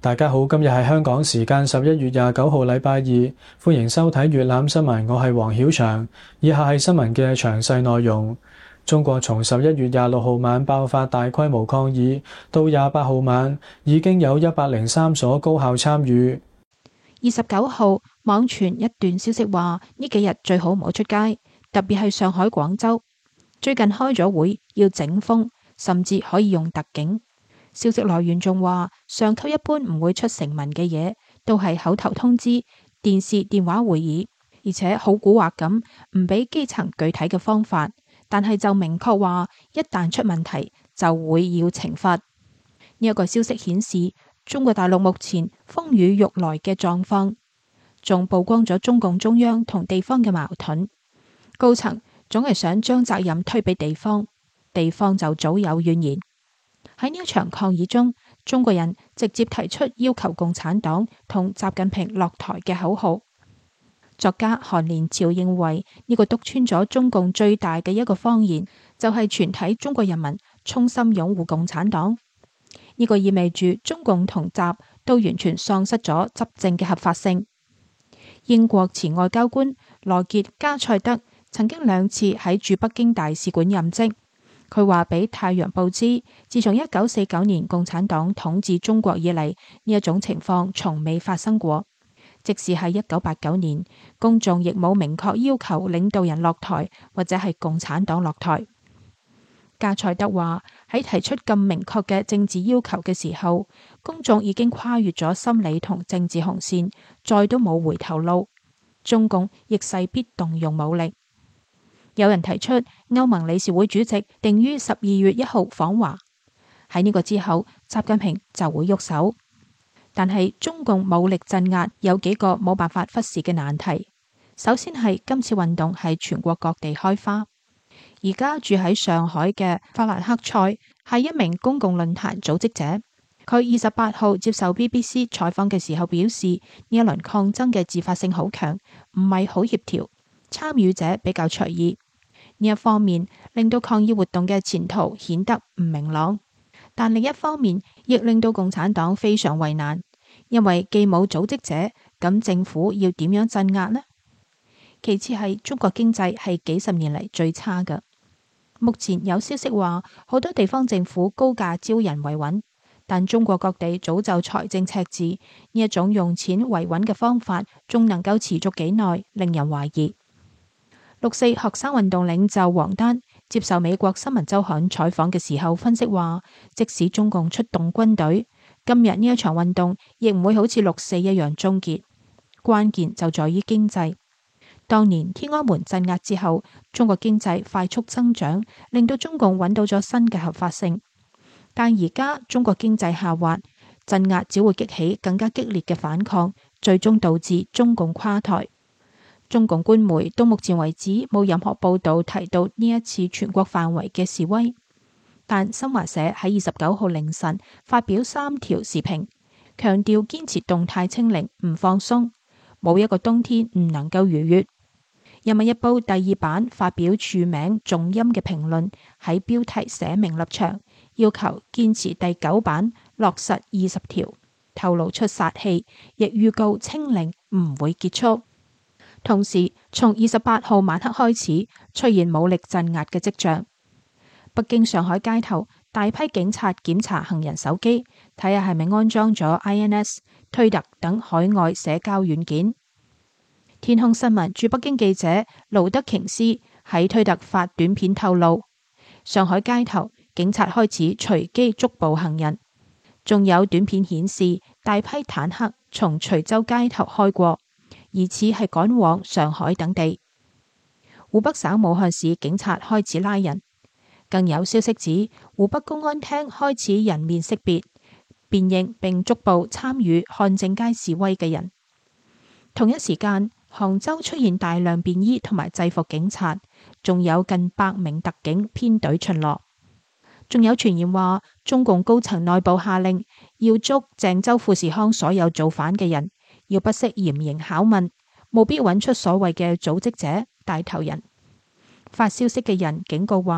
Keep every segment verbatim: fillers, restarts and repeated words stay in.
大家好，今日係香港時間十一月廿九號禮拜二，歡迎收睇粵覽新聞，我係黃曉翔。以下係新聞嘅詳細內容。中國從十一月廿六號晚爆發大規模抗議，到廿八號晚已經有一百零三所高校參與。 二十九號網傳一段消息話，呢幾日最好唔好出街，特別係上海、廣州，最近開咗會要整風，甚至可以用特警。消息來源仲話，上級一般唔會出成文嘅嘢，都係口頭通知、電視電話會議，而且好蠱惑咁，唔俾基層具體嘅方法，但係就明確話，一旦出問題就會要懲罰。呢一個消息顯示，中國大陸目前風雨欲來嘅狀況，仲曝光咗中共中央同地方嘅矛盾。高層總係想將責任推俾地方，地方就早有怨言。喺呢一場抗議中，中國人直接提出要求共產黨同習近平落台嘅口號。作家韓連朝認為，呢個篤穿咗中共最大嘅一個謊言，就係全體中國人民衷心擁護共產黨。呢個意味住中共同習都完全喪失咗執政嘅合法性。英國前外交官羅傑加塞德曾經兩次喺駐北京大使館任職。佢話俾《太陽報》知，自從一九四九年共產黨統治中國以嚟，呢一種情況從未發生過。即使係一九八九年，公眾亦冇明確要求領導人落台或者係共產黨落台。加塞德話喺提出咁明確嘅政治要求嘅時候，公眾已經跨越咗心理同政治紅線，再都冇回頭路。中共亦勢必動用武力。有人提出歐盟理事會主席定於十二月一號訪華，喺呢個之後，習近平就會喐手。但係中共武力鎮壓有幾個冇辦法忽視嘅難題。首先係今次運動係全國各地開花。而家住喺上海嘅法蘭克塞係一名公共論壇組織者，佢二十八號接受 B B C 採訪嘅時候表示，呢一輪抗爭嘅自發性好強，唔係好協調，參與者比較隨意。呢一方面令到抗議活動嘅前途顯得唔明朗，但另一方面亦令到共產黨非常為難，因為既冇組織者，咁政府要點樣鎮壓呢？其次係中國經濟係幾十年嚟最差嘅，目前有消息話好多地方政府高價招人維穩，但中國各地早就財政赤字，呢一種用錢維穩嘅方法仲能夠持續幾耐，令人懷疑。六四學生運動領袖王丹接受美國新聞週刊採訪嘅時候分析話，即使中共出動軍隊，今日呢一場運動亦唔會好似六四一樣終結。關鍵就在於經濟。當年天安門鎮壓之後，中國經濟快速增長，令到中共揾到咗新嘅合法性。但而家中國經濟下滑，鎮壓只會激起更加激烈嘅反抗，最終導致中共垮台。中共官媒到目前為止冇任何報道提到呢一次全國範圍嘅示威，但新華社喺二十九號凌晨發表三條視頻，強調堅持動態清零，唔放鬆，冇一個冬天唔能夠逾越。人民日報第二版發表署名重音嘅評論，喺標題寫明立場，要求堅持第九版落實二十條，透露出殺氣，亦預告清零唔會結束。同時，從二十八號晚黑開始出現武力鎮壓嘅跡象。北京、上海街頭大批警察檢查行人手機，睇下係咪安裝咗 I N S、推特等海外社交軟件。天空新聞駐北京記者盧德瓊斯喺推特發短片透露，上海街頭警察開始隨機捉捕行人，仲有短片顯示大批坦克從徐州街頭開過，疑似係趕往上海等地。湖北省武漢市警察開始拉人，更有消息指湖北公安廳開始人面識別、辨認並捉捕參與漢正街示威嘅人。同一時間，杭州出現大量便衣同埋制服警察，仲有近百名特警編隊巡邏。仲有傳言話，中共高層內部下令要捉鄭州富士康所有造反嘅人，要不惜嚴刑拷問，務必揾出所謂嘅組織者、帶頭人。發消息嘅人警告話，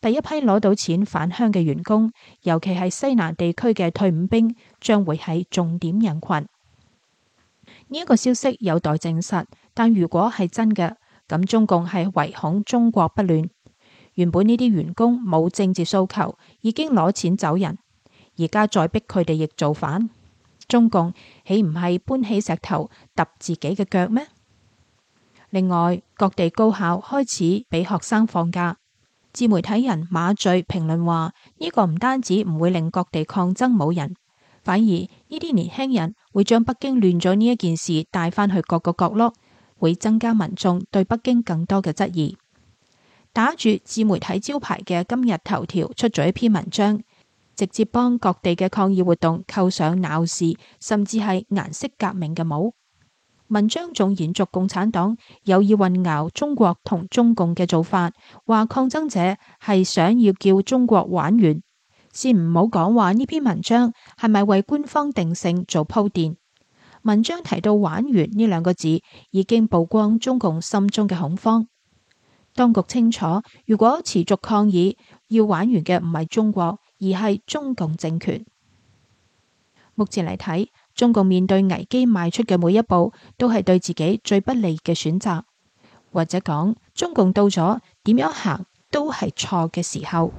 第一批攞到錢返鄉嘅員工，尤其係西南地區嘅退伍兵，將會係重點人群。呢一個消息有待證實，但如果係真嘅，咁中共係唯恐中國不亂。原本呢啲員工冇政治訴求，已經攞錢走人，而家再逼佢哋亦造反，中共豈唔係搬起石頭揼自己嘅腳咩？另外，各地高校開始俾學生放假，自媒體人馬敘評論話：呢個唔單止唔會令各地抗爭冇人，反而呢啲年輕人會將北京亂咗呢一件事帶返去各個角落，會增加民眾對北京更多嘅質疑。打住自媒體招牌嘅今日頭條出咗一篇文章，直接幫各地嘅抗議活動扣上鬧事甚至係顏色革命嘅帽。文章仲延續共產黨有意混淆中國同中共嘅做法，話抗爭者係想要叫中國玩完。先唔好講話呢篇文章係咪為官方定性做鋪墊。文章提到玩完呢兩個字，已經曝光中共心中嘅恐慌。當局清楚，如果持續抗議，要玩完嘅唔係中國，而係中共政權。目前嚟睇，中共面對危機邁出嘅每一步，都係對自己最不利嘅選擇，或者講，中共到咗點樣行都係錯嘅時候。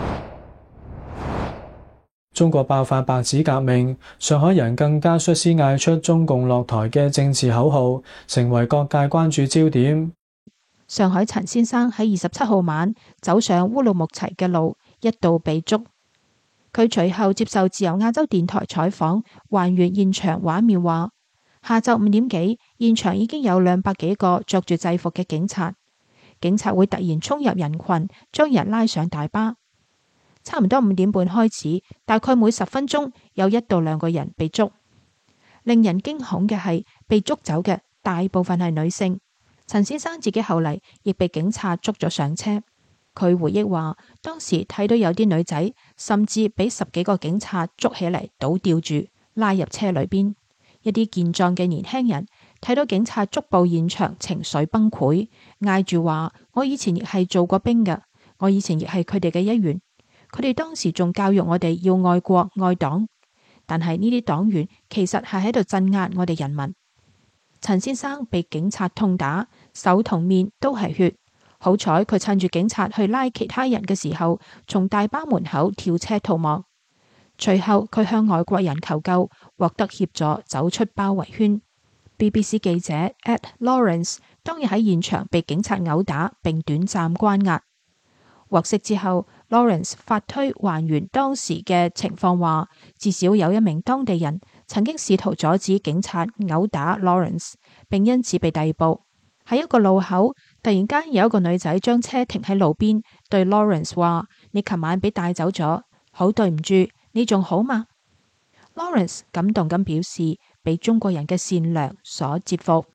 中國爆發白紙革命，上海人更加率先嗌出中共落台嘅政治口號，成為各界關注焦點。 上海陳先生喺二十七號晚走上烏魯木齊嘅路，一度被捉。佢隨後接受自由亞洲電台採訪，還原現場畫面話：下晝五點幾，現場已經有兩百幾個着住制服嘅警察，警察會突然衝入人群，將人拉上大巴。差唔多五點半開始，大概每十分鐘有一到兩個人被捉。令人驚恐嘅係，被捉走嘅大部分係女性。陳先生自己後嚟亦被警察捉咗上車。佢回憶話，當時睇到有啲女仔甚至俾十幾個警察捉起嚟倒吊住，拉入車裏邊。一啲健壯嘅年輕人睇到警察捉捕現場，情緒崩潰，嗌住話：我以前亦係做過兵嘅，我以前亦係佢哋嘅一員。佢哋當時仲教育我哋要愛國愛黨，但係呢啲黨員其實係喺度鎮壓我哋人民。陳先生被警察痛打，手同面都係血。好彩佢趁住警察去拉其他人嘅時候，從大巴門口跳車逃亡。隨後佢向外國人求救，獲得協助走出包圍圈。B B C 記者 Ed Lawrence 當日喺現場被警察毆打並短暫關押。獲釋之後， Lawrence 發推還原當時嘅情況，話至少有一名當地人曾經試圖阻止警察毆打 Lawrence， 並因此被逮捕。喺一個路口，突然間有一個女仔將車停喺路邊，對 Lawrence 話：你琴晚被帶走咗，好對唔住，你仲好嗎？ Lawrence 感動咁表示，被中國人嘅善良所折服。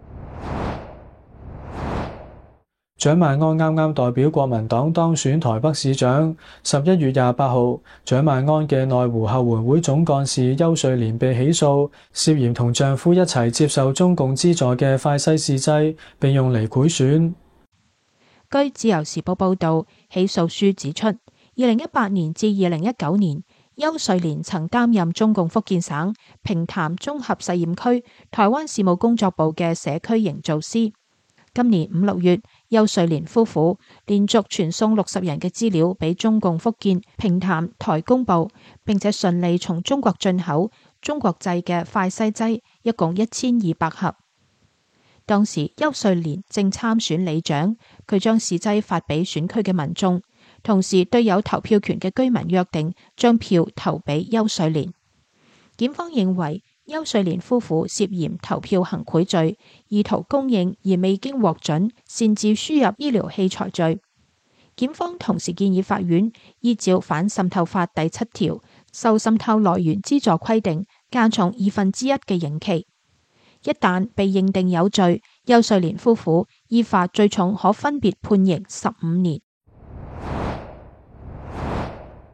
蔣萬安啱啱代表國民黨當選台北市長。十一月廿八號，蔣萬安嘅內湖後援會總幹事邱瑞蓮被起訴，涉嫌同丈夫一齊接受中共資助嘅快篩試劑，並用嚟賄選。 據自由時報報道，起訴書指出，二零一八年至二零一九年，邱瑞蓮曾擔任中共福建省平潭綜合實驗區台灣事務工作部嘅社區營造師。今年五六月，邱瑞蓮夫婦連續傳送六十人嘅資料俾中共福建平潭台工部，並且順利從中國進口中國製嘅快篩劑，一共一千二百盒。當時邱瑞蓮正參選里長，佢將試劑發俾選區嘅民眾，同時對有投票權嘅居民約定將票投俾邱瑞蓮。檢方認為邱瑞蓮夫婦涉嫌投票行賄罪，意圖供應而未經獲准，擅自輸入醫療器材罪。檢方同時建議法院依照反滲透法第七條受滲透來源資助規定，加重二分之一嘅刑期。一旦被認定有罪，邱瑞蓮夫婦依法最重可分別判刑十五年。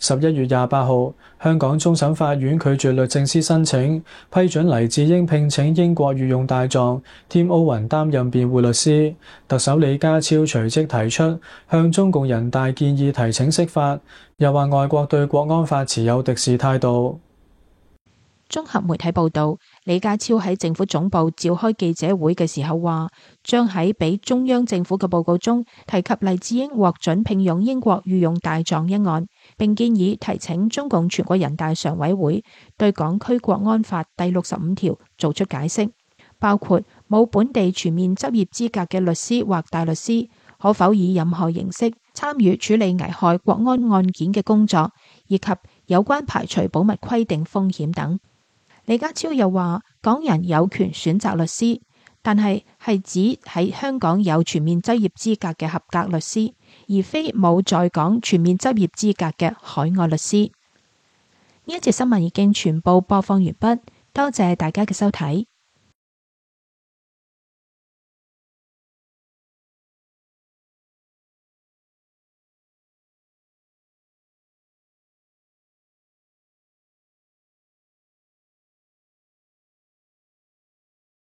十一月廿八號，香港終審法院拒絕律政司申請，批准黎智英聘請英國御用大狀 Tim Owen 擔任辯護律師。特首李家超隨即提出向中共人大建議提請釋法，又話外國對國安法持有敵視態度。 綜合媒體報道，李家超喺政府總部召開記者會嘅時候話，將喺俾中央政府嘅報告中提及黎智英獲准聘用英國御用大狀一案，並建議提請中共全國人大常委會對港區國安法第六十五條做出解釋，包括冇本地全面執業資格嘅律師或大律師可否以任何形式參與處理危害國安案件嘅工作，以及有關排除保密規定風險等。李家超又話，港人有權選擇律師，但係係指喺香港有全面執業資格嘅合格律師，而非冇在港全面執業資格嘅海外律師。呢一節新聞已經全部播放完畢，多謝大家嘅收睇。